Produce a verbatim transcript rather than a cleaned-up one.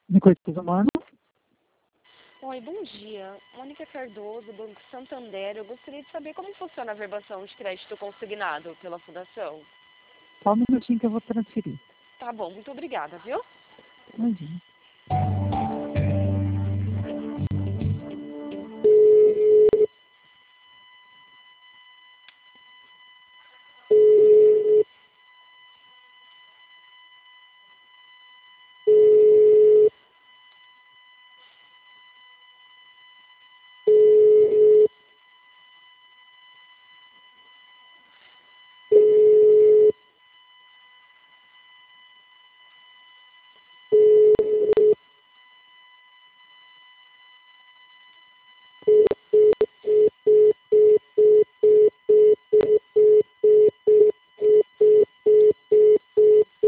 Recursos Humanos. Oi, bom dia. Mônica Cardoso, Banco Santander. Eu gostaria de saber como funciona a verbação de crédito consignado pela Fundação. Só um minutinho que eu vou transferir. Tá bom, muito obrigada, viu? Imagina.